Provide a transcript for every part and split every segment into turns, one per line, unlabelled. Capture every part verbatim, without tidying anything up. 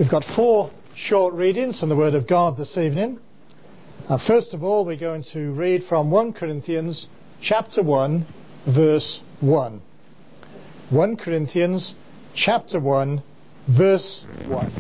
We've got four short readings from the Word of God this evening. Uh, first of all, we're going to read from First Corinthians chapter one, verse one. First Corinthians chapter one, verse one.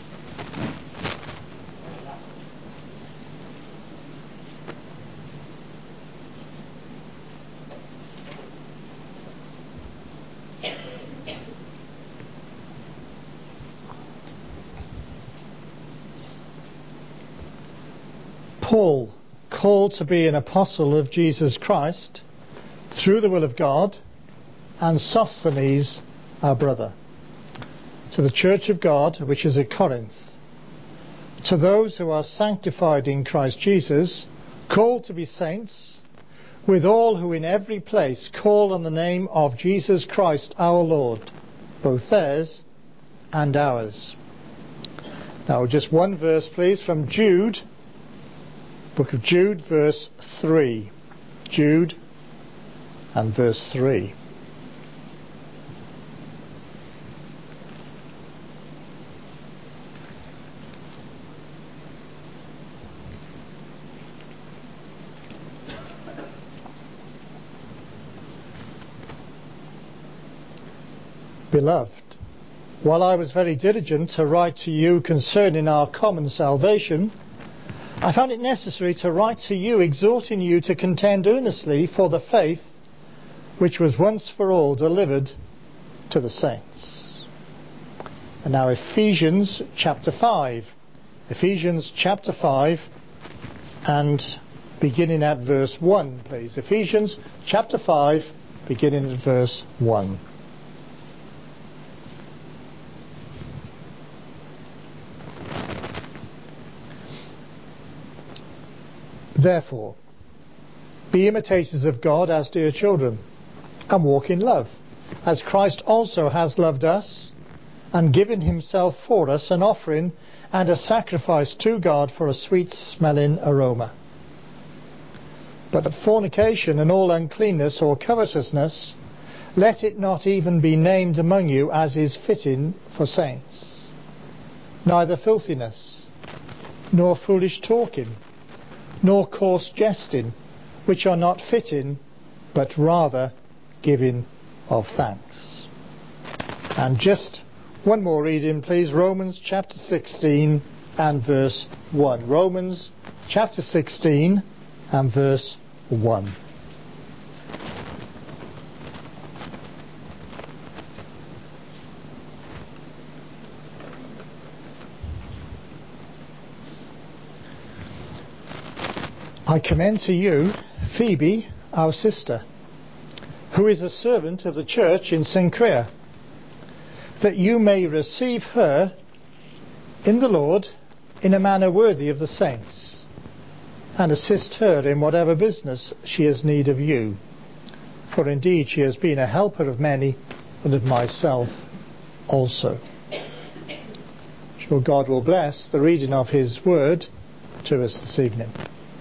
Paul, called to be an apostle of Jesus Christ through the will of God, and Sosthenes, our brother, to the church of God which is at Corinth, to those who are sanctified in Christ Jesus, called to be saints, with all who in every place call on the name of Jesus Christ our Lord, both theirs and ours. Now just one verse please from Jude, Book of Jude, verse three. Jude and verse three. Beloved, while I was very diligent to write to you concerning our common salvation, I found it necessary to write to you, exhorting you to contend earnestly for the faith which was once for all delivered to the saints. And now Ephesians chapter five. Ephesians chapter five and beginning at verse one, please. Ephesians chapter five, beginning at verse one. Therefore, be imitators of God as dear children, and walk in love, as Christ also has loved us, and given himself for us an offering and a sacrifice to God for a sweet-smelling aroma. But of fornication and all uncleanness or covetousness, let it not even be named among you as is fitting for saints. Neither filthiness, nor foolish talking, nor coarse jesting, which are not fitting, but rather giving of thanks. And just one more reading, please. Romans chapter sixteen and verse one. Romans chapter sixteen and verse one. I commend to you Phoebe, our sister, who is a servant of the church in Cenchrea, that you may receive her in the Lord in a manner worthy of the saints, and assist her in whatever business she has need of you. For indeed she has been a helper of many, and of myself also. Sure God will bless the reading of his word to us this evening.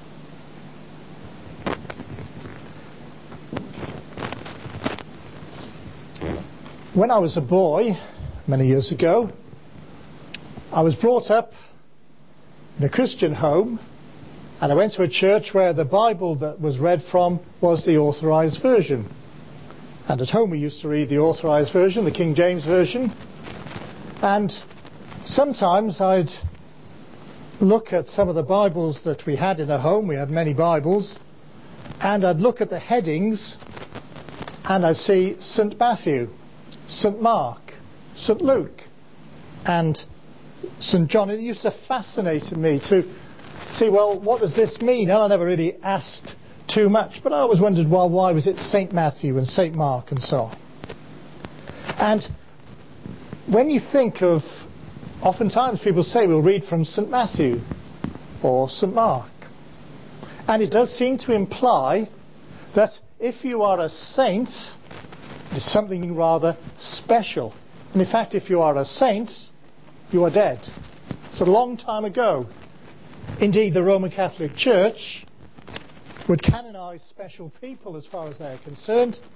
When I was a boy, many years ago, I was brought up in a Christian home, and I went to a church where the Bible that was read from was the Authorized Version. And at home we used to read the Authorized Version, the King James Version, and sometimes I'd look at some of the Bibles that we had in the home. We had many Bibles, and I'd look at the headings and I'd see Saint Matthew, Saint Mark, Saint Luke and Saint John. It used to fascinate me to see, well, what does this mean? And I never really asked too much, but I always wondered, well, why was it Saint Matthew and Saint Mark and so on? And when you think of, oftentimes people say we'll read from Saint Matthew or Saint Mark, and it does seem to imply that if you are a saint, it's something rather special. And in fact, if you are a saint, you are dead. It's a long time ago. Indeed, the Roman Catholic Church would canonize special people as far as they are concerned,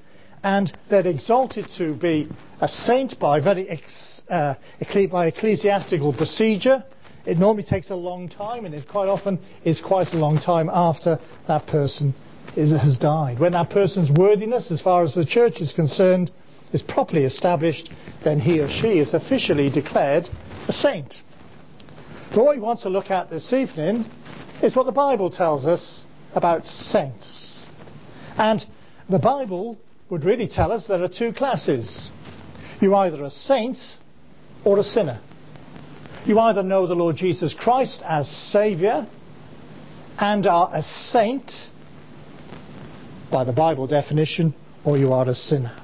and they're exalted to be a saint by very ex, uh, by ecclesiastical procedure. It normally takes a long time, and it quite often is quite a long time after that person is, has died. When that person's worthiness, as far as the church is concerned, is properly established, then he or she is officially declared a saint. But what we want to look at this evening is what the Bible tells us about saints. And the Bible would really tell us there are two classes. You're either a saint or a sinner. You either know the Lord Jesus Christ as Saviour and are a saint by the Bible definition, or you are a sinner.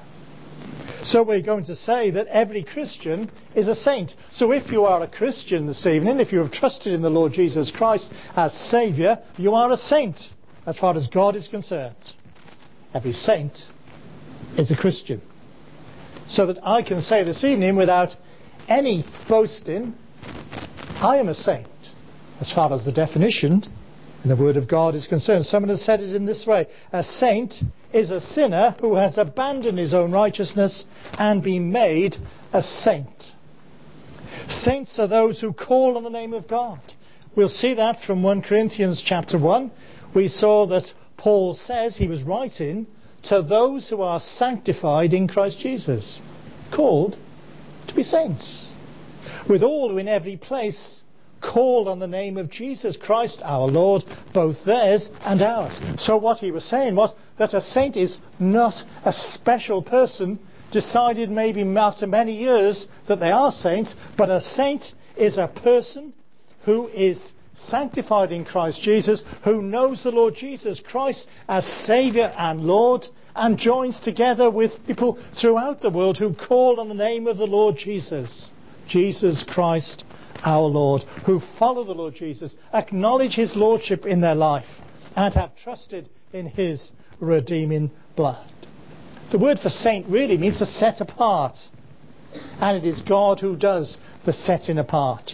So we're going to say that every Christian is a saint. So if you are a Christian this evening, if you have trusted in the Lord Jesus Christ as Saviour, you are a saint as far as God is concerned. Every saint is a Christian. So that I can say this evening without any boasting, I am a saint as far as the definition in the Word of God is concerned. Someone has said it in this way: a saint is a sinner who has abandoned his own righteousness and been made a saint. Saints are those who call on the name of God. We'll see that from First Corinthians chapter one. We saw that Paul says he was writing to those who are sanctified in Christ Jesus, called to be saints. With all who in every place called on the name of Jesus Christ our Lord, both theirs and ours. So what he was saying was that a saint is not a special person decided maybe after many years that they are saints, but a saint is a person who is sanctified in Christ Jesus, who knows the Lord Jesus Christ as Saviour and Lord, and joins together with people throughout the world who call on the name of the Lord Jesus, Jesus Christ our Lord, who follow the Lord Jesus, acknowledge his lordship in their life, and have trusted in his redeeming blood. The word for saint really means to set apart, and it is God who does the setting apart.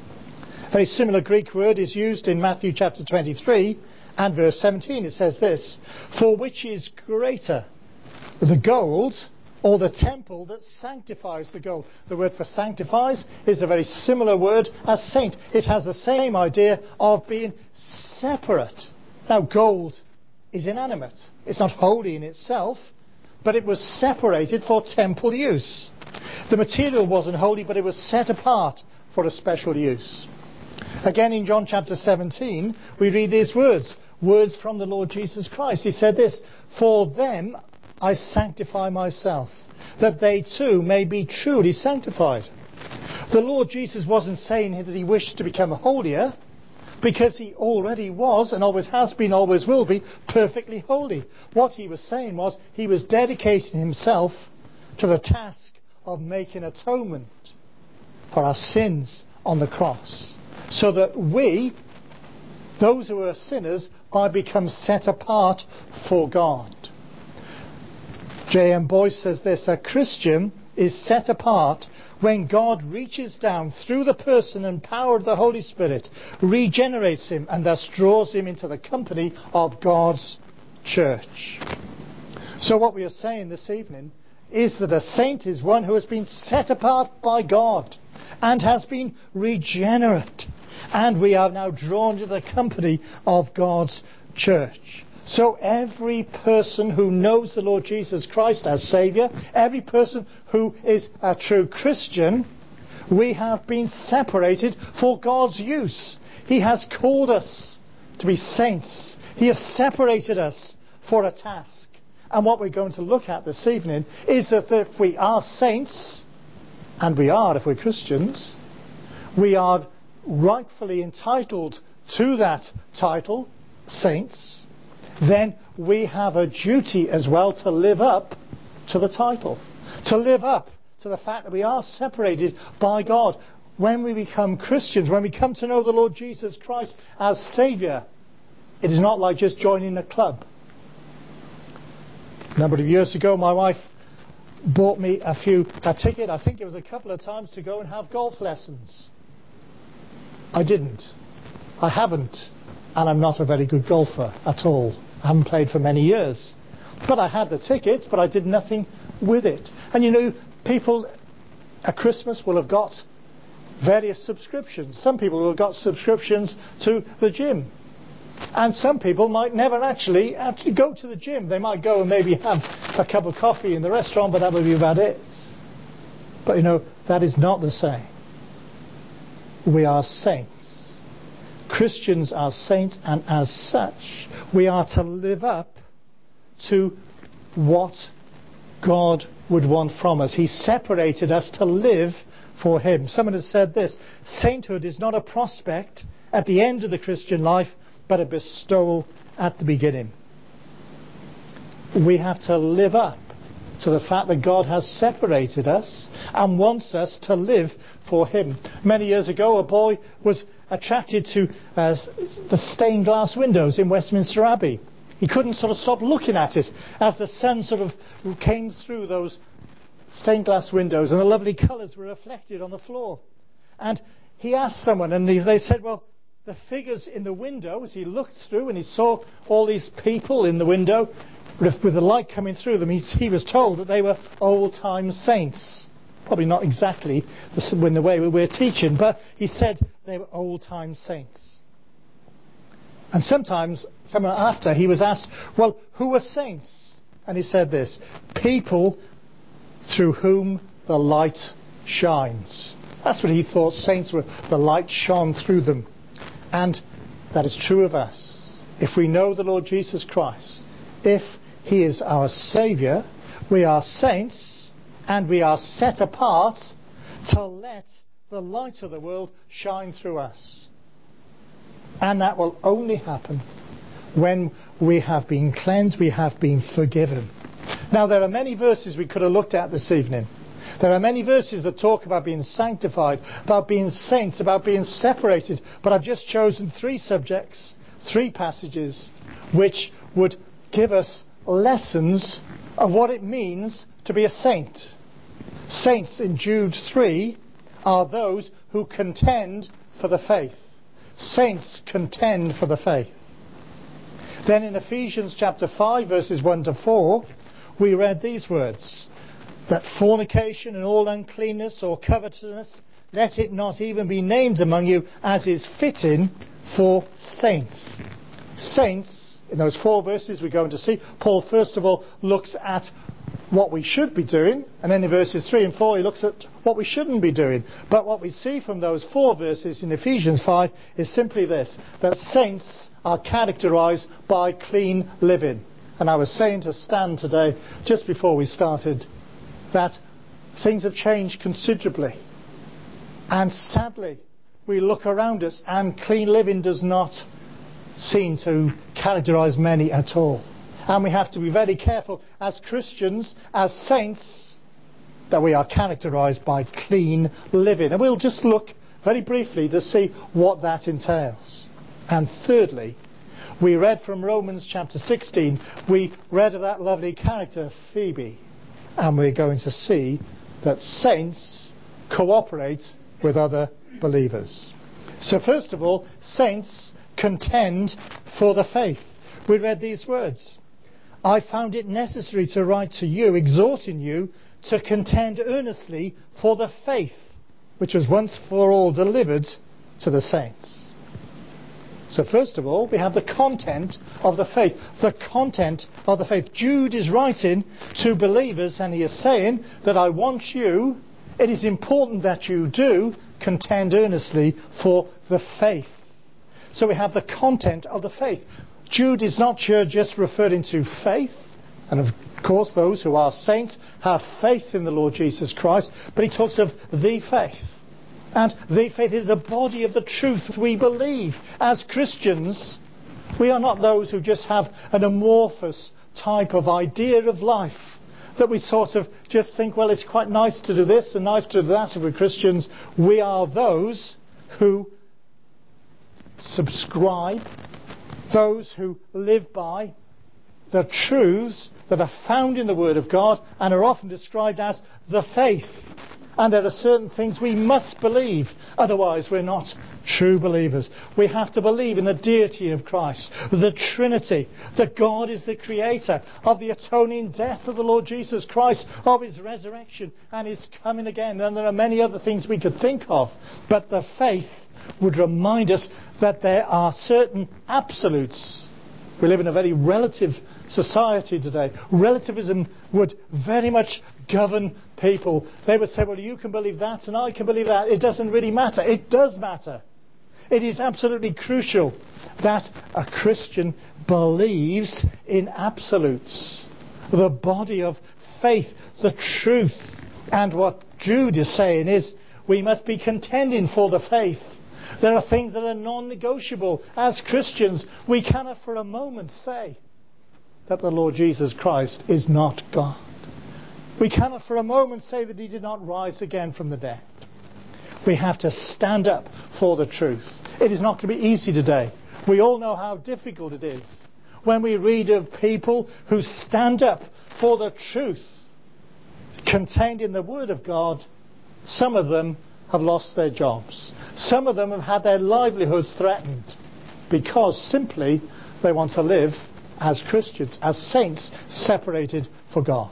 A very similar Greek word is used in Matthew chapter twenty-three and verse seventeen. It says this: for which is greater, the gold or the temple that sanctifies the gold? The word for sanctifies is a very similar word as saint. It has the same idea of being separate. Now, gold is inanimate. It's not holy in itself, but it was separated for temple use. The material wasn't holy, but it was set apart for a special use. Again, in John chapter seventeen, we read these words, words from the Lord Jesus Christ. He said this: for them I sanctify myself, that they too may be truly sanctified. The Lord Jesus wasn't saying that he wished to become holier, because he already was, and always has been, always will be, perfectly holy. What he was saying was he was dedicating himself to the task of making atonement for our sins on the cross, so that we, those who are sinners, might become set apart for God. J M Boyce says this: a Christian is set apart when God reaches down through the person and power of the Holy Spirit, regenerates him, and thus draws him into the company of God's church. So what we are saying this evening is that a saint is one who has been set apart by God and has been regenerate, and we are now drawn to the company of God's church. So every person who knows the Lord Jesus Christ as Saviour, every person who is a true Christian, we have been separated for God's use. He has called us to be saints. He has separated us for a task. And what we're going to look at this evening is that if we are saints, and we are if we're Christians, we are rightfully entitled to that title, saints. Then we have a duty as well to live up to the title, to live up to the fact that we are separated by God. When we become Christians, when we come to know the Lord Jesus Christ as Saviour, it is not like just joining a club. A number of years ago, my wife bought me a few a ticket, I think it was a couple of times, to go and have golf lessons. I didn't. I haven't. And I'm not a very good golfer at all. I haven't played for many years. But I had the ticket, but I did nothing with it. And you know, people at Christmas will have got various subscriptions. Some people will have got subscriptions to the gym. And some people might never actually actually go to the gym. They might go and maybe have a cup of coffee in the restaurant, but that would be about it. But you know, that is not the same. We are saints. Christians are saints, and as such, we are to live up to what God would want from us. He separated us to live for Him. Someone has said this: sainthood is not a prospect at the end of the Christian life, but a bestowal at the beginning. We have to live up to the fact that God has separated us and wants us to live for Him. Many years ago, a boy was attracted to uh, the stained glass windows in Westminster Abbey. He couldn't sort of stop looking at it as the sun sort of came through those stained glass windows and the lovely colours were reflected on the floor. And he asked someone, and they said, well, the figures in the window, as he looked through and he saw all these people in the window with the light coming through them, he, he was told that they were old-time saints. Probably not exactly the, in the way we were teaching, but he said they were old-time saints. And sometimes, someone after, he was asked, well, who are saints? And he said this: people through whom the light shines. That's what he thought saints were. The light shone through them. And that is true of us. If we know the Lord Jesus Christ, if He is our Saviour, we are saints, and we are set apart to let the light of the world shine through us. And that will only happen when we have been cleansed, we have been forgiven. Now, there are many verses we could have looked at this evening. There are many verses that talk about being sanctified, about being saints, about being separated. But I've just chosen three subjects, three passages, which would give us lessons of what it means to be a saint. Saints in Jude three are those who contend for the faith. Saints contend for the faith. Then in Ephesians chapter five, verses one to four, we read these words: that fornication and all uncleanness or covetousness, let it not even be named among you, as is fitting for saints. Saints, in those four verses we're going to see, Paul first of all looks at what we should be doing, and then in verses three and four he looks at what we shouldn't be doing. But what we see from those four verses in Ephesians five is simply this: that saints are characterised by clean living. And I was saying to Stan today, just before we started, that things have changed considerably. And sadly, we look around us and clean living does not seem to characterise many at all. And we have to be very careful as Christians, as saints, that we are characterised by clean living. And we'll just look very briefly to see what that entails. And thirdly, we read from Romans chapter sixteen, we read of that lovely character, Phoebe. And we're going to see that saints cooperate with other believers. So first of all, saints contend for the faith. We read these words: I found it necessary to write to you, exhorting you to contend earnestly for the faith which was once for all delivered to the saints. So first of all, we have the content of the faith. The content of the faith. Jude is writing to believers, and he is saying that I want you, it is important that you do contend earnestly for the faith. So we have the content of the faith. Jude is not here just referring to faith, and of course those who are saints have faith in the Lord Jesus Christ, but he talks of the faith. And the faith is the body of the truth we believe. As Christians, we are not those who just have an amorphous type of idea of life, that we sort of just think, well, it's quite nice to do this and nice to do that if we're Christians. We are those who subscribe, those who live by the truths that are found in the Word of God and are often described as the faith. And there are certain things we must believe, otherwise we're not true believers. We have to believe in the deity of Christ, the Trinity, that God is the creator of the atoning death of the Lord Jesus Christ, of his resurrection and his coming again. And there are many other things we could think of, but the faith would remind us that there are certain absolutes. We live in a very relative society today. Relativism would very much govern people. They would say, well, you can believe that and I can believe that. It doesn't really matter. It does matter. It is absolutely crucial that a Christian believes in absolutes. The body of faith, the truth. And what Jude is saying is we must be contending for the faith. There are things that are non-negotiable. As Christians, we cannot for a moment say that the Lord Jesus Christ is not God. We cannot for a moment say that he did not rise again from the dead. We have to stand up for the truth. It is not going to be easy today. We all know how difficult it is when we read of people who stand up for the truth contained in the Word of God. Some of them have lost their jobs. Some of them have had their livelihoods threatened because simply they want to live as Christians, as saints separated for God.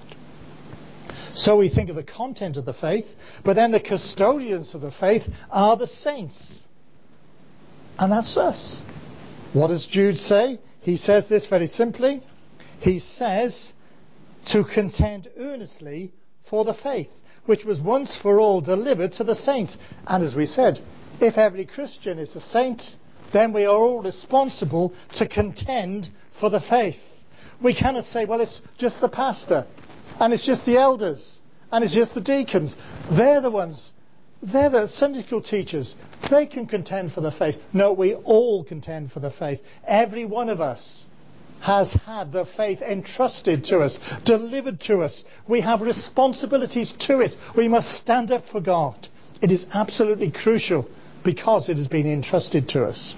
So we think of the content of the faith, but then the custodians of the faith are the saints. And that's us. What does Jude say? He says this very simply. He says to contend earnestly for the faith, which was once for all delivered to the saints. And as we said, if every Christian is a saint, then we are all responsible to contend for the faith. We cannot say, well, it's just the pastor, and it's just the elders, and it's just the deacons. They're the ones, they're the Sunday school teachers. They can contend for the faith. No, we all contend for the faith. Every one of us has had the faith entrusted to us, delivered to us. We have responsibilities to it. We must stand up for God. It is absolutely crucial because it has been entrusted to us.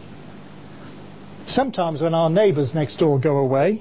Sometimes when our neighbours next door go away,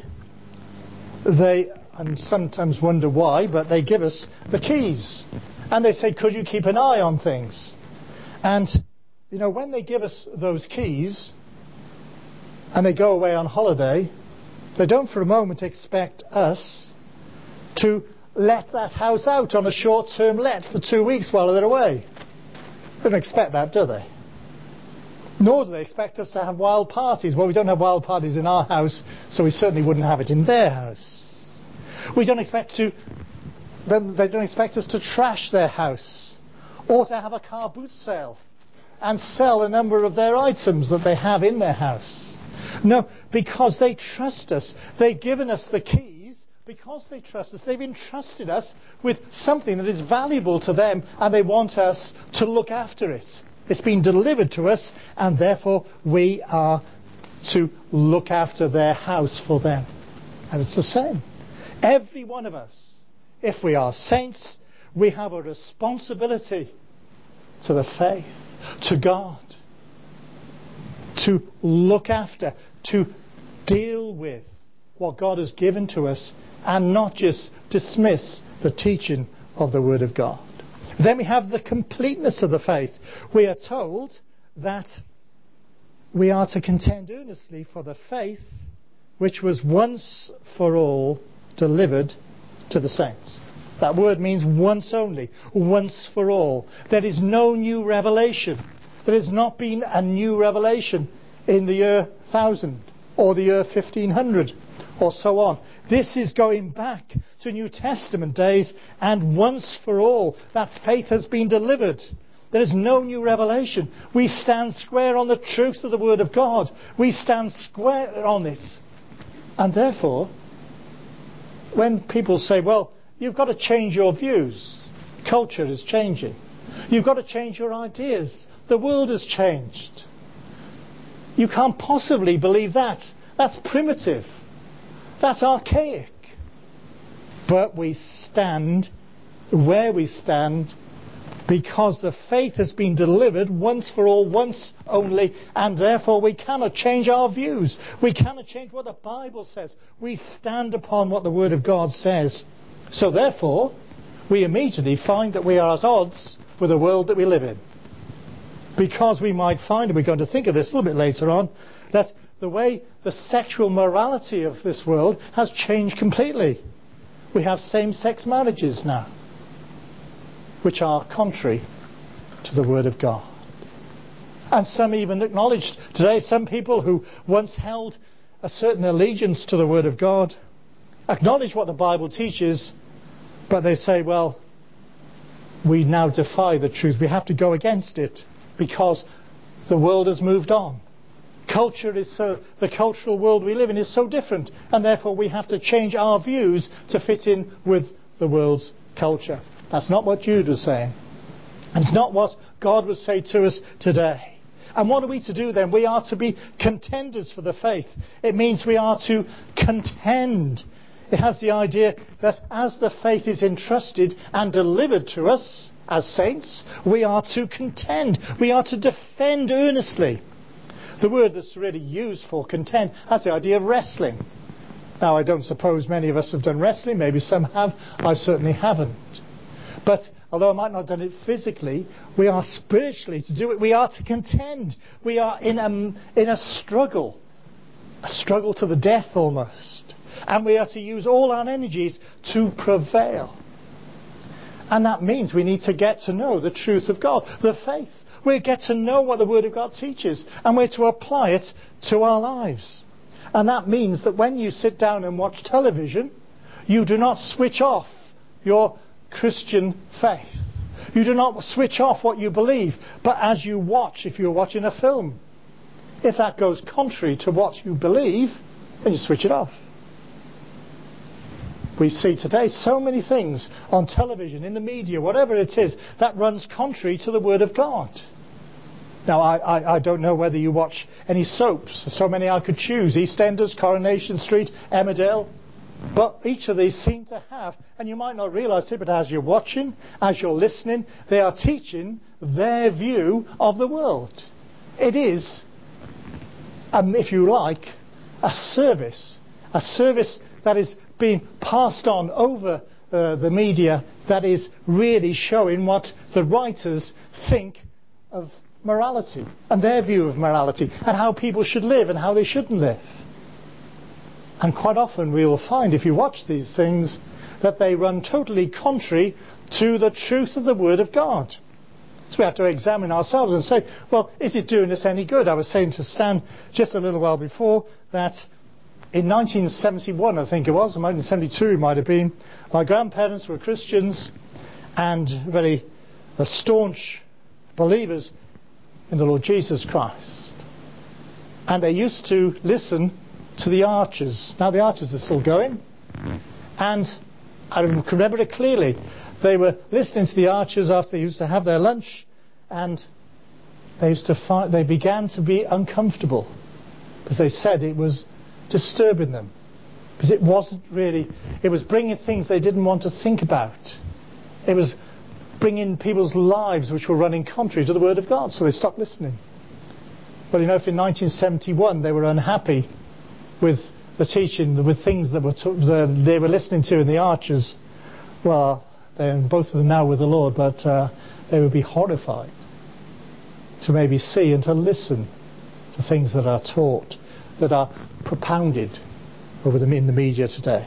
they, and sometimes wonder why, but they give us the keys. And they say, could you keep an eye on things? And, you know, when they give us those keys and they go away on holiday, they don't for a moment expect us to let that house out on a short-term let for two weeks while they're away. They don't expect that, do they? Nor do they expect us to have wild parties. Well, we don't have wild parties in our house, so we certainly wouldn't have it in their house. We don't expect to. They don't expect us to trash their house or to have a car boot sale and sell a number of their items that they have in their house. No, because they trust us. They've given us the keys because they trust us. They've entrusted us with something that is valuable to them, and they want us to look after it. It's been delivered to us, and therefore we are to look after their house for them. And it's the same. Every one of us, if we are saints, we have a responsibility to the faith, to God, to look after, to deal with what God has given to us, and not just dismiss the teaching of the Word of God. Then we have the completeness of the faith. We are told that we are to contend earnestly for the faith which was once for all delivered to the saints. That word means once only, once for all. There is no new revelation. There has not been a new revelation in the year one thousand or the year fifteen hundred or so on. This is going back to New Testament days, and once for all that faith has been delivered. There is no new revelation. We stand square on the truth of the Word of God. We stand square on it. And therefore, when people say, well, you've got to change your views. Culture is changing. You've got to change your ideas. The world has changed. You can't possibly believe that. That's primitive. That's archaic. But we stand where we stand because the faith has been delivered once for all, once only, and therefore we cannot change our views. We cannot change what the Bible says. We stand upon what the Word of God says. So therefore, we immediately find that we are at odds with the world that we live in. Because we might find, and we're going to think of this a little bit later on, that the way the sexual morality of this world has changed completely. We have same-sex marriages now, which are contrary to the Word of God. And some even acknowledged today, some people who once held a certain allegiance to the Word of God, acknowledge what the Bible teaches, but they say, well, we now defy the truth. We have to go against it because the world has moved on. Culture is so, the cultural world we live in is so different, and therefore we have to change our views to fit in with the world's culture. That's not what Jude was saying. And it's not what God would say to us today. And what are we to do then? We are to be contenders for the faith. It means we are to contend. It has the idea that as the faith is entrusted and delivered to us as saints, we are to contend. We are to defend earnestly. The word that's really used for contend has the idea of wrestling. Now, I don't suppose many of us have done wrestling. Maybe some have. I certainly haven't. But although I might not have done it physically, we are spiritually to do it. We are to contend. We are in a, in a struggle. A struggle to the death almost. And we are to use all our energies to prevail. And that means we need to get to know the truth of God, the faith. We get to know what the Word of God teaches, and we're to apply it to our lives. And that means that when you sit down and watch television, you do not switch off your Christian faith. You do not switch off what you believe, but as you watch, if you're watching a film, if that goes contrary to what you believe, then you switch it off. We see today so many things on television, in the media, whatever it is, that runs contrary to the Word of God. Now, I, I, I don't know whether you watch any soaps. There's so many I could choose. EastEnders, Coronation Street, Emmerdale. But each of these seem to have, and you might not realise it, but as you're watching, as you're listening, they are teaching their view of the world. It is, um, if you like, a service. A service that is being passed on over uh, the media that is really showing what the writers think of morality and their view of morality and how people should live and how they shouldn't live. And quite often we will find, if you watch these things, that they run totally contrary to the truth of the Word of God. So we have to examine ourselves and say, well, is it doing us any good? I was saying to Stan just a little while before that in nineteen seventy-one, I think it was, or nineteen seventy-two it might have been, my grandparents were Christians and very uh, staunch believers in the Lord Jesus Christ. And they used to listen to the Archers. Now the Archers are still going. And I remember it clearly. They were listening to the Archers after they used to have their lunch, and they used to find, they began to be uncomfortable because they said it was disturbing them, because it wasn't really, it was bringing things they didn't want to think about. It was bringing people's lives which were running contrary to the Word of God, so they stopped listening. Well, you know, if in nineteen seventy-one they were unhappy with the teaching, with things that were t- the, they were listening to in the Archers, well, they're both of them now with the Lord, but uh, they would be horrified to maybe see and to listen to things that are taught, that are propounded over them in the media today.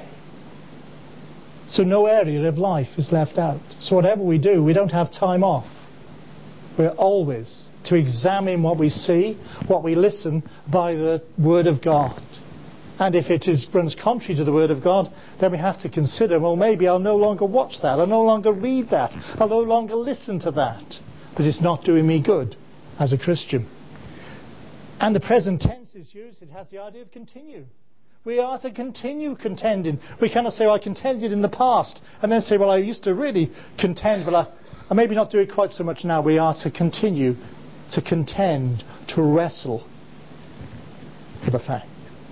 So no area of life is left out. So whatever we do, we don't have time off. We're always to examine what we see, what we listen by the Word of God. And if it is, runs contrary to the Word of God, then we have to consider, well, maybe I'll no longer watch that, I'll no longer read that, I'll no longer listen to that, because it's not doing me good as a Christian. And the present tense is used, it has the idea of continue. We are to continue contending. We cannot say, well, I contended in the past, and then say, well, I used to really contend, but I, I maybe not do it quite so much now. We are to continue to contend, to wrestle for the fact.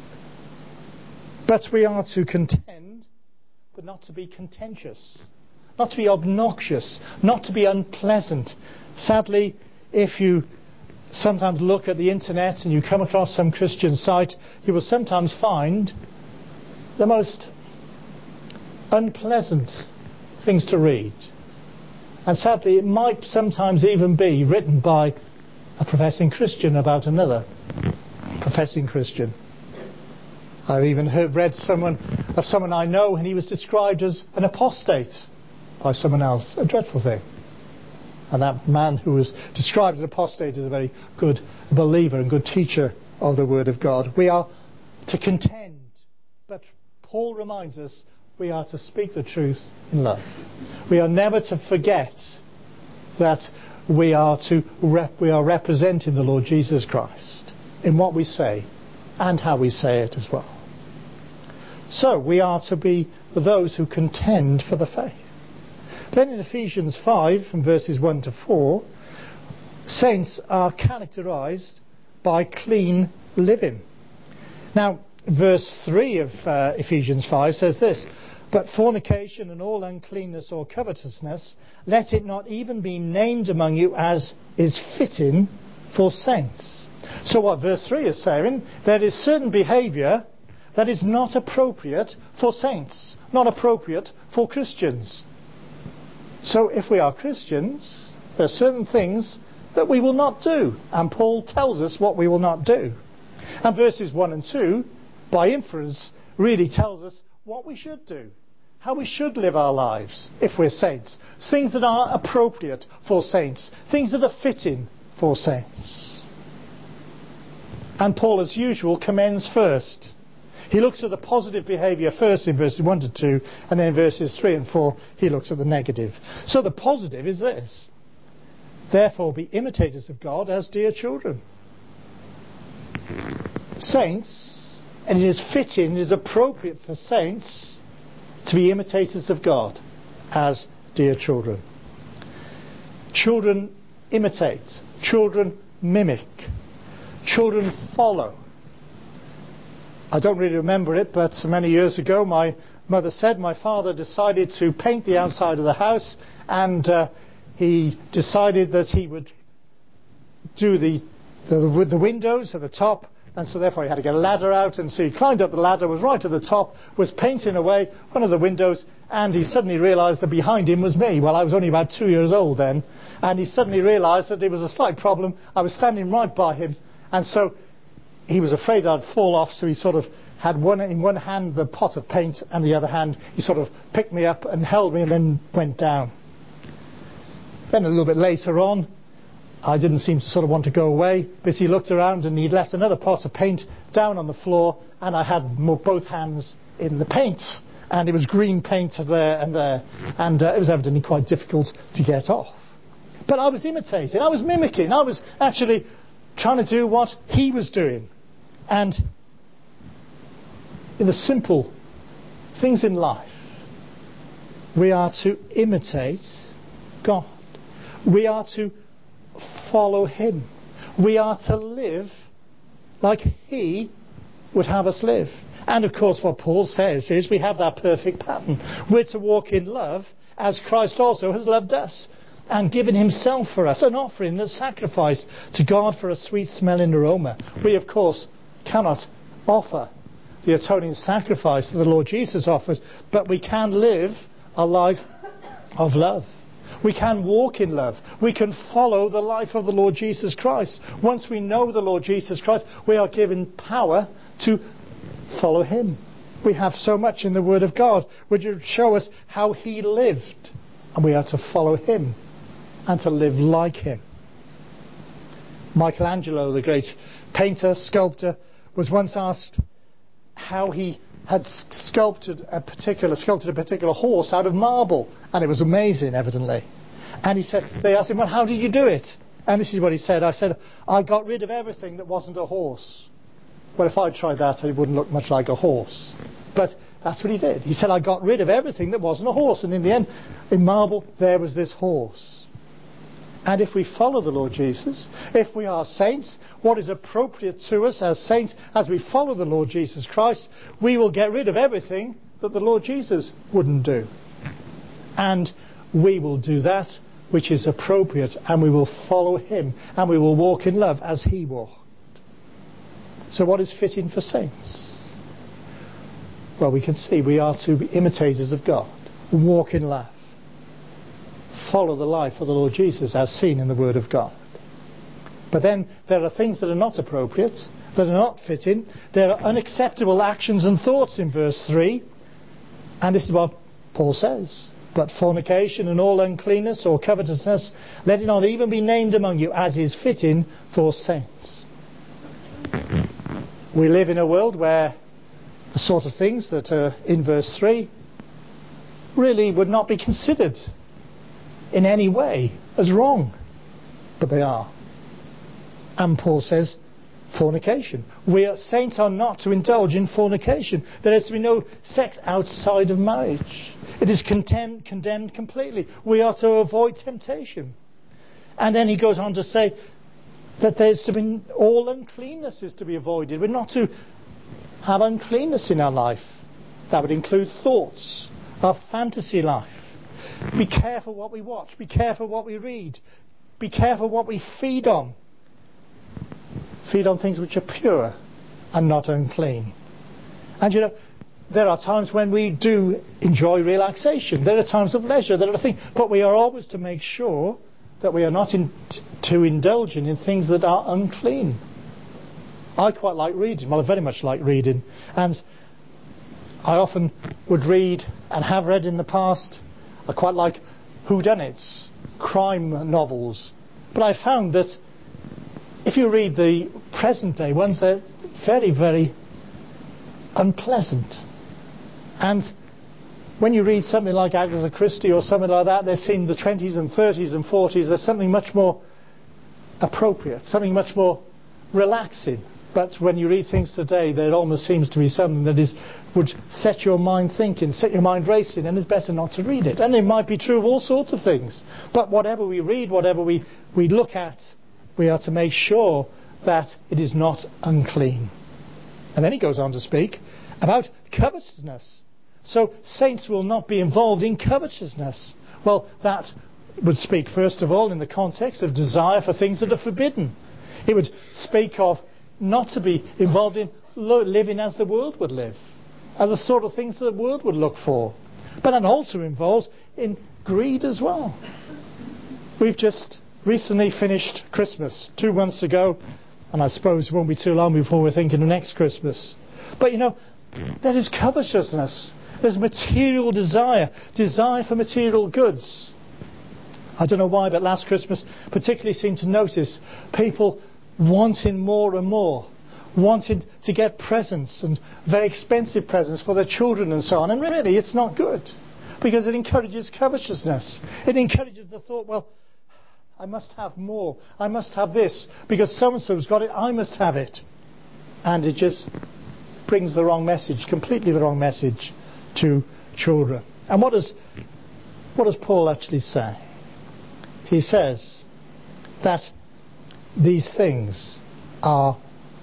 But we are to contend, but not to be contentious, not to be obnoxious, not to be unpleasant. Sadly, if you sometimes look at the internet and you come across some Christian site, you will sometimes find the most unpleasant things to read. And sadly, it might sometimes even be written by a professing Christian about another professing Christian. I've even heard, read someone of someone I know, and he was described as an apostate by someone else. A dreadful thing. And that man who was described as an apostate is a very good believer and good teacher of the Word of God. We are to contend, but Paul reminds us we are to speak the truth in love. We are never to forget that we are to rep- we are representing the Lord Jesus Christ in what we say and how we say it as well. So we are to be those who contend for the faith. Then in Ephesians five, from verses one to four, saints are characterized by clean living. Now, verse three of uh, Ephesians five says this: "But fornication and all uncleanness or covetousness, let it not even be named among you as is fitting for saints." So what verse three is saying, there is certain behaviour that is not appropriate for saints, not appropriate for Christians. So if we are Christians, there are certain things that we will not do, and Paul tells us what we will not do. And verses one and two, by inference, really tells us what we should do, how we should live our lives if we're saints. Things that are appropriate for saints, things that are fitting for saints. And Paul, as usual, commends first. He looks at the positive behaviour first in verses one to two, and then in verses three and four he looks at the negative. So the positive is this: "Therefore be imitators of God as dear children." Saints, and it is fitting, it is appropriate for saints to be imitators of God as dear children. Children imitate, children mimic, children follow. I don't really remember it, but many years ago my mother said my father decided to paint the outside of the house, and uh, he decided that he would do the, the the windows at the top, and so therefore he had to get a ladder out, and so he climbed up the ladder, was right at the top, was painting away one of the windows, and he suddenly realised that behind him was me. Well, I was only about two years old then, and he suddenly realised that there was a slight problem. I was standing right by him, and so he was afraid I'd fall off, so he sort of had one in one hand the pot of paint, and the other hand he sort of picked me up and held me and then went down. Then a little bit later on, I didn't seem to sort of want to go away, because he looked around and he'd left another pot of paint down on the floor, and I had mo- both hands in the paint, and it was green paint there and there, and uh, it was evidently quite difficult to get off. But I was imitating, I was mimicking, I was actually trying to do what he was doing. And in the simple things in life, we are to imitate God. We are to follow him. We are to live like he would have us live. And of course what Paul says is we have that perfect pattern. We're to walk in love as Christ also has loved us and given himself for us, an offering, a sacrifice to God for a sweet smelling aroma. We of course cannot offer the atoning sacrifice that the Lord Jesus offers, but we can live a life of love. We can walk in love. We can follow the life of the Lord Jesus Christ. Once we know the Lord Jesus Christ, we are given power to follow him. We have so much in the Word of God which would show us how he lived, and we are to follow him and to live like him. Michelangelo, the great painter, sculptor, was once asked how he had sculpted a particular sculpted a particular horse out of marble, and it was amazing, evidently. And he said, they asked him, well, how did you do it? And this is what he said: I said, I got rid of everything that wasn't a horse. Well, if I tried that, it wouldn't look much like a horse. But that's what he did. He said, I got rid of everything that wasn't a horse, and in the end, in marble, there was this horse. And if we follow the Lord Jesus, if we are saints, what is appropriate to us as saints, as we follow the Lord Jesus Christ, we will get rid of everything that the Lord Jesus wouldn't do. And we will do that which is appropriate, and we will follow him, and we will walk in love as he walked. So what is fitting for saints? Well, we can see we are to be imitators of God, walk in love. follow the life of the Lord Jesus as seen in the Word of God. But then there are things that are not appropriate, that are not fitting. There are unacceptable actions and thoughts in verse three. And this is what Paul says. But fornication and all uncleanness or covetousness, let it not even be named among you, as is fitting for saints. We live in a world where the sort of things that are in verse three really would not be considered in any way as wrong. But they are. And Paul says, fornication. We are, saints are not to indulge in fornication. There is to be no sex outside of marriage. It is condemned, condemned completely. We are to avoid temptation. And then he goes on to say that there's to be all uncleanness is to be avoided. We're not to have uncleanness in our life. That would include thoughts, our fantasy life. Be careful what we watch. Be careful what we read. Be careful what we feed on. Feed on things which are pure and not unclean. And you know, there are times when we do enjoy relaxation. There are times of leisure. There are things, but we are always to make sure that we are not in, t- to indulge in things that are unclean. I quite like reading. Well, I very much like reading. And I often would read and have read in the past. I quite like whodunits, crime novels. But I found that if you read the present day ones, they're very, very unpleasant. And when you read something like Agatha Christie or something like that, they're seen in the twenties and thirties and forties. There's something much more appropriate, something much more relaxing. But when you read things today, there almost seems to be something that is would set your mind thinking, set your mind racing, and it's better not to read it. And it might be true of all sorts of things. But whatever we read, whatever we, we look at, we are to make sure that it is not unclean. And then he goes on to speak about covetousness. So saints will not be involved in covetousness. Well, that would speak first of all in the context of desire for things that are forbidden. It would speak of not to be involved in living as the world would live, as the sort of things that the world would look for. But that also involves in greed as well. We've just recently finished Christmas two months ago, and I suppose it won't be too long before we're thinking of next Christmas. But you know, there is covetousness. There's material desire, desire for material goods. I don't know why, but last Christmas particularly seemed to notice people wanting more and more, wanting to get presents and very expensive presents for their children and so on. And really, it's not good, because it encourages covetousness. It encourages the thought, well, I must have more. I must have this. Because so-and-so's got it, I must have it. And it just brings the wrong message, completely the wrong message to children. And what does, what does Paul actually say? He says that these things are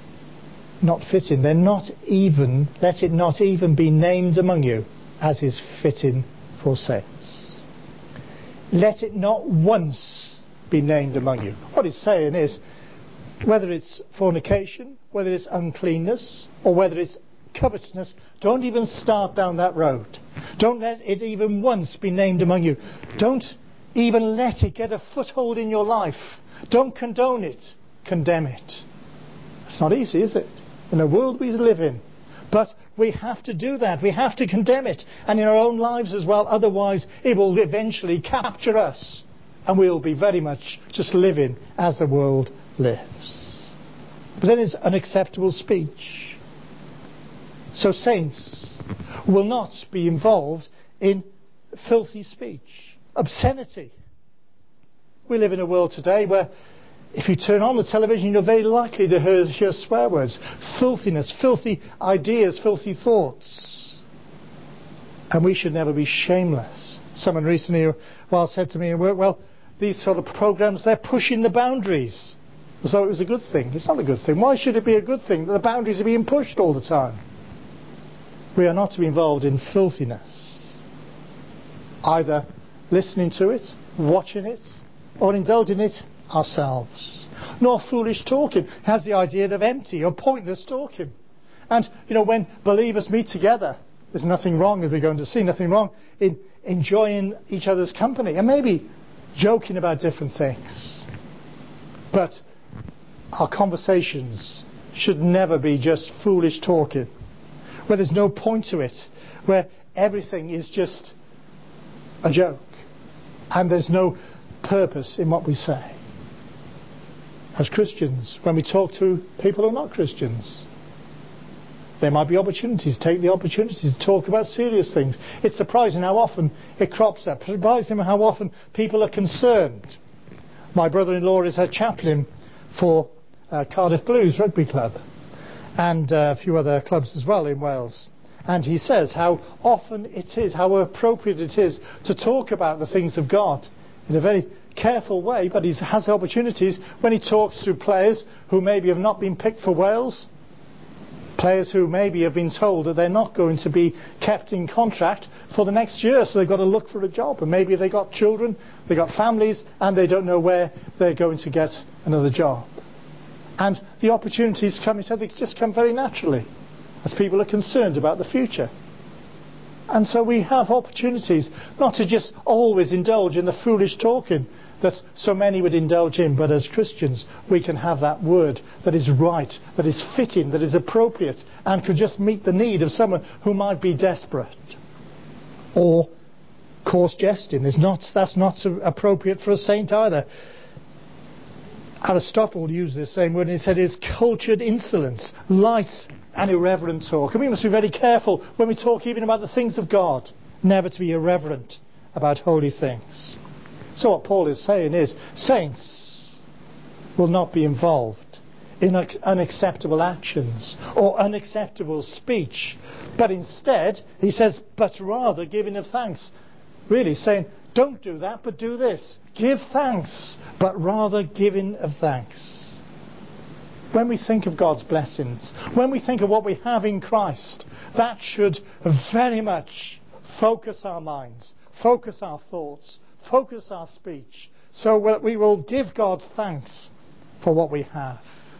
not fitting. They're not even, let it not even be named among you, as is fitting for saints. Let it not once be named among you. What he's saying is, whether it's fornication, whether it's uncleanness, or whether it's covetousness, don't even start down that road. Don't let it even once be named among you. Don't even let it get a foothold in your life. Don't condone it. Condemn it. It's not easy, is it? In the world we live in. But we have to do that. We have to condemn it. And in our own lives as well. Otherwise it will eventually capture us. And we'll be very much just living as the world lives. But then there's unacceptable speech. So saints will not be involved in filthy speech, obscenity. We live in a world today where if you turn on the television, you're very likely to hear, hear swear words, filthiness, filthy ideas, filthy thoughts. And we should never be shameless. Someone recently well said to me, well, these sort of programs, they're pushing the boundaries. As though it was a good thing. It's not a good thing. Why should it be a good thing that the boundaries are being pushed all the time? We are not to be involved in filthiness. Either listening to it, watching it, or indulging in it ourselves. Nor foolish talking. It has the idea of empty or pointless talking. And, you know, when believers meet together, there's nothing wrong, as we're going to see, nothing wrong in enjoying each other's company. And maybe joking about different things. But our conversations should never be just foolish talking, where there's no point to it, where everything is just a joke and there's no purpose in what we say. As Christians, when we talk to people who are not Christians, there might be opportunities. Take the opportunity to talk about serious things. It's surprising how often it crops up. It's surprising how often people are concerned. My brother-in-law is a chaplain for uh, Cardiff Blues Rugby Club and uh, a few other clubs as well in Wales. And he says how often it is, how appropriate it is to talk about the things of God in a very careful way, but he has opportunities when he talks to players who maybe have not been picked for Wales, players who maybe have been told that they're not going to be kept in contract for the next year, so they've got to look for a job. And maybe they've got children, they've got families, and they don't know where they're going to get another job. And the opportunities come, he said, they just come very naturally as people are concerned about the future. And so we have opportunities not to just always indulge in the foolish talking that so many would indulge in, but as Christians we can have that word that is right, that is fitting, that is appropriate, and could just meet the need of someone who might be desperate. Or coarse jesting. There's not, that's not so appropriate for a saint either. Aristotle used this same word and he said it's cultured insolence, light and irreverent talk. And we must be very careful when we talk even about the things of God, never to be irreverent about holy things. So what Paul is saying is, saints will not be involved in unacceptable actions or unacceptable speech, but instead, he says, but rather giving of thanks. Really saying, don't do that, but do this. Give thanks, but rather giving of thanks. When we think of God's blessings, when we think of what we have in Christ, that should very much focus our minds, focus our thoughts, focus our speech, so that we will give God thanks for what we have.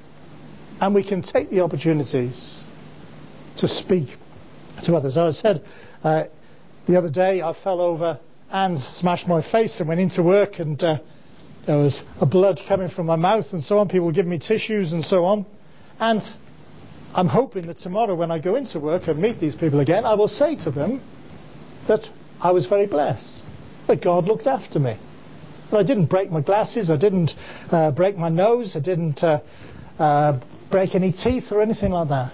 And we can take the opportunities to speak to others. As I said, uh, the other day I fell over and smashed my face and went into work, and uh, there was a blood coming from my mouth and so on. People were giving me tissues and so on. And I'm hoping that tomorrow when I go into work and meet these people again, I will say to them that I was very blessed, that God looked after me. That I didn't break my glasses, I didn't uh, break my nose, I didn't uh, uh, break any teeth or anything like that.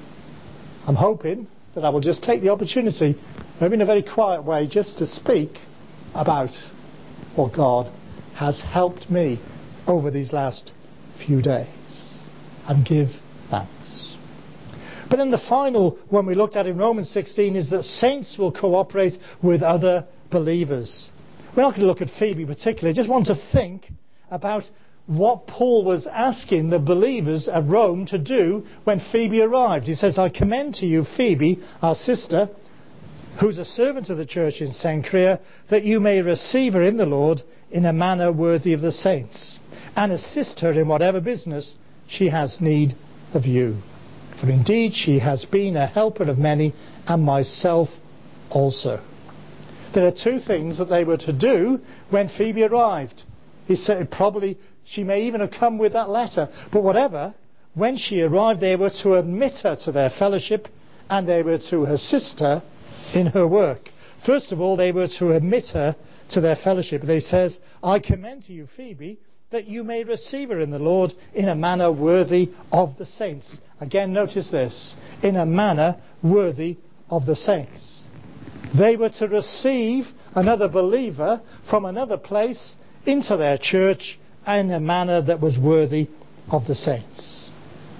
I'm hoping that I will just take the opportunity, maybe in a very quiet way, just to speak about what God has helped me over these last few days and give thanks. But then the final one we looked at in Romans sixteen is that saints will cooperate with other believers. We're not going to look at Phoebe particularly. I just want to think about what Paul was asking the believers at Rome to do when Phoebe arrived. He says, I commend to you Phoebe, our sister, who's a servant of the church in Cenchrea, that you may receive her in the Lord in a manner worthy of the saints, and assist her in whatever business she has need of you. For indeed she has been a helper of many, and myself also. There are two things that they were to do when Phoebe arrived. He said probably she may even have come with that letter, but whatever, when she arrived they were to admit her to their fellowship, and they were to assist her in her work. First of all, they were to admit her to their fellowship. They says, I commend to you Phoebe, that you may receive her in the Lord in a manner worthy of the saints. Again, notice this, in a manner worthy of the saints. They were to receive another believer from another place into their church in a manner that was worthy of the saints.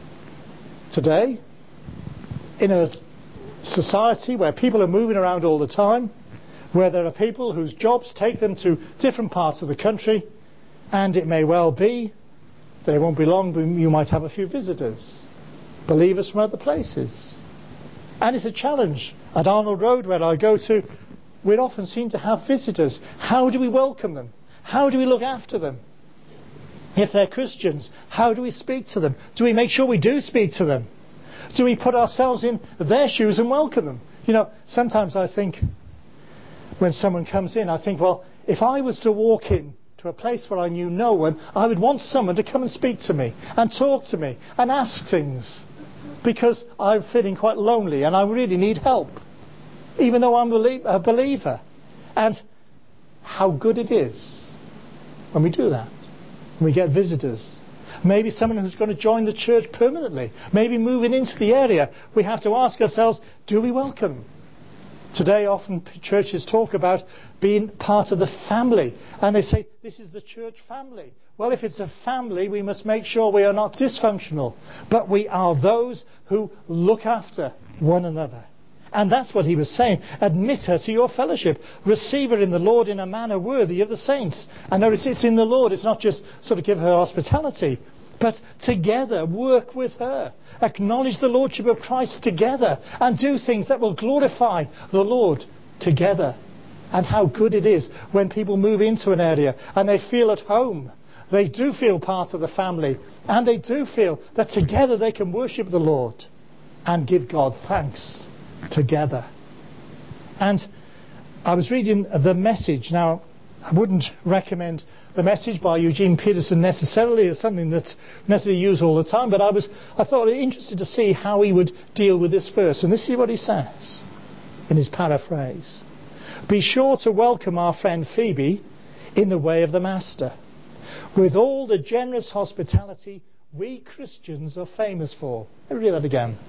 Today, in a society where people are moving around all the time, where there are people whose jobs take them to different parts of the country, and it may well be that it won't be long but you might have a few visitors, believers from other places. And it's a challenge. At Arnold Road, where I go to, we often seem to have visitors. How do we welcome them? How do we look after them? If they're Christians, how do we speak to them? Do we make sure we do speak to them? Do we put ourselves in their shoes and welcome them? You know, sometimes I think when someone comes in, I think, well, if I was to walk in to a place where I knew no one, I would want someone to come and speak to me and talk to me and ask things, because I'm feeling quite lonely and I really need help, even though I'm a believer. And how good it is when we do that, when we get visitors. Maybe someone who's going to join the church permanently, maybe moving into the area. We have to ask ourselves, do we welcome? Today often churches talk about being part of the family, and they say this is the church family. Well, if it's a family, we must make sure we are not dysfunctional, but we are those who look after one another. And that's what he was saying. Admit her to your fellowship. Receive her in the Lord in a manner worthy of the saints. And notice it's in the Lord. It's not just sort of give her hospitality, but together work with her. Acknowledge the Lordship of Christ together and do things that will glorify the Lord together. And how good it is when people move into an area and they feel at home. They do feel part of the family, and they do feel that together they can worship the Lord and give God thanks together. And I was reading The Message. Now, I wouldn't recommend The Message by Eugene Peterson necessarily as something that's necessarily used all the time, but I was I thought it interested to see how he would deal with this verse. And this is what he says in his paraphrase. Be sure to welcome our friend Phoebe in the way of the Master, with all the generous hospitality we Christians are famous for. Let me read that again.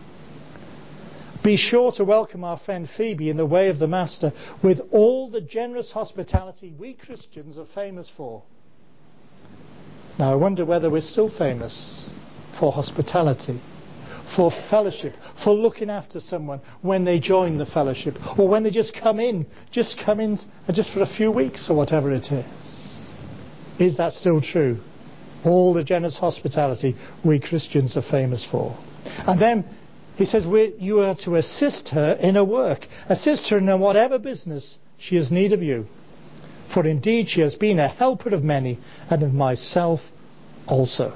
Be sure to welcome our friend Phoebe in the way of the Master, with all the generous hospitality we Christians are famous for. Now I wonder whether we're still famous for hospitality, for fellowship, for looking after someone when they join the fellowship, or when they just come in, just come in just for a few weeks or whatever it is. Is that still true? All the generous hospitality we Christians are famous for. And then he says we, you are to assist her in her work. Assist her in whatever business she has need of you. For indeed she has been a helper of many, and of myself also.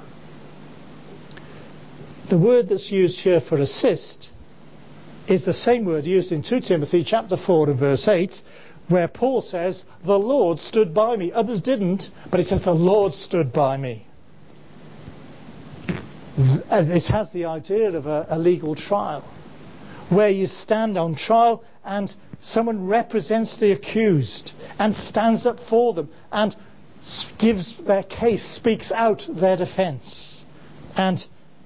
The word that's used here for assist is the same word used in Second Timothy chapter four and verse eight, where Paul says, the Lord stood by me. Others didn't, but he says the Lord stood by me. And it has the idea of a, a legal trial, where you stand on trial and someone represents the accused and stands up for them and gives their case, speaks out their defence. And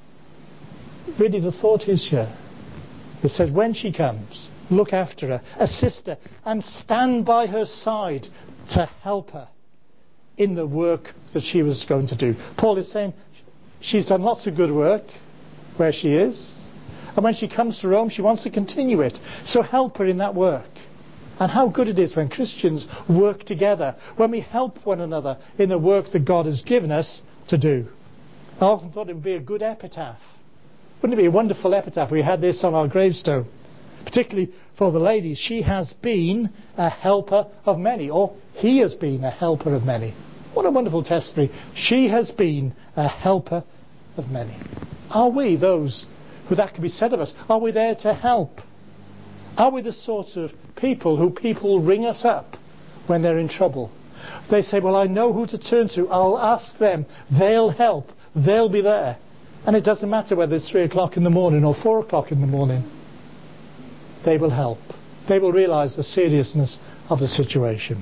really the thought is here, it says when she comes, look after her, assist her, and stand by her side to help her in the work that she was going to do. Paul is saying she's done lots of good work where she is, and when she comes to Rome she wants to continue it. So help her in that work. And how good it is when Christians work together, when we help one another in the work that God has given us to do. I often thought it would be a good epitaph. Wouldn't it be a wonderful epitaph if we had this on our gravestone? Particularly for the ladies. She has been a helper of many, or he has been a helper of many. What a wonderful testimony. She has been a helper of many. Are we those who that can be said of us? Are we there to help? Are we the sort of people who people ring us up when they're in trouble? They say, well, I know who to turn to. I'll ask them. They'll help. They'll be there. And it doesn't matter whether it's three o'clock in the morning or four o'clock in the morning. They will help. They will realise the seriousness of the situation.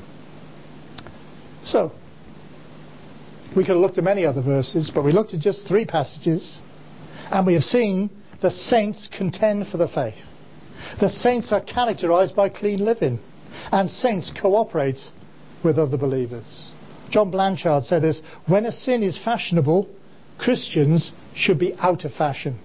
So, we could have looked at many other verses, but we looked at just three passages, and we have seen the saints contend for the faith. The saints are characterised by clean living, and saints cooperate with other believers. John Blanchard said this, when a sin is fashionable, Christians should be out of fashion.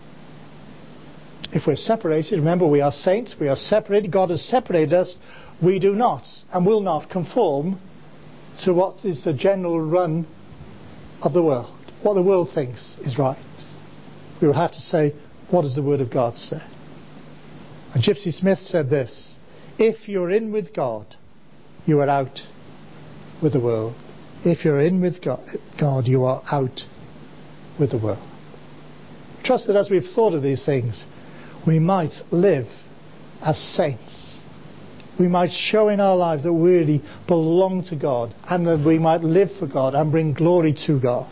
If we're separated, remember we are saints, we are separated, God has separated us, we do not and will not conform to what is the general run of the world, what the world thinks is right. We will have to say, what does the Word of God say? And Gypsy Smith said this, if you're in with God, you are out with the world. If you're in with God, God you are out with the world. Trust that as we've thought of these things, we might live as saints we might show in our lives that we really belong to God, and that we might live for God and bring glory to God.